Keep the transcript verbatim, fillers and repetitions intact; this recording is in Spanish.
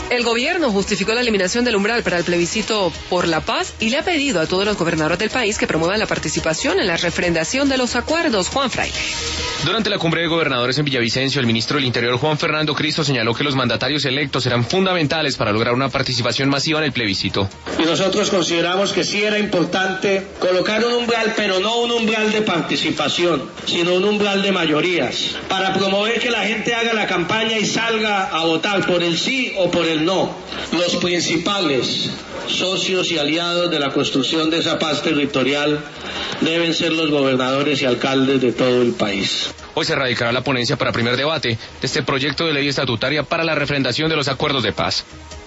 El gobierno justificó la eliminación del umbral para el plebiscito por la paz y le ha pedido a todos los gobernadores del país que promuevan la participación en la refrendación de los acuerdos. Juan Fraile. Durante la cumbre de gobernadores en Villavicencio, el ministro del Interior, Juan Fernando Cristo, señaló que los mandatarios electos serán fundamentales para lograr una participación masiva en el plebiscito. Y nosotros consideramos que sí era importante colocar un umbral, pero no un umbral de participación, sino un umbral de mayorías, para promover que la gente haga la campaña y salga a votar por el sí o por el no. Los principales socios y aliados de la construcción de esa paz territorial deben ser los gobernadores y alcaldes de todo el país. Hoy se radicará la ponencia para primer debate de este proyecto de ley estatutaria para la refrendación de los acuerdos de paz.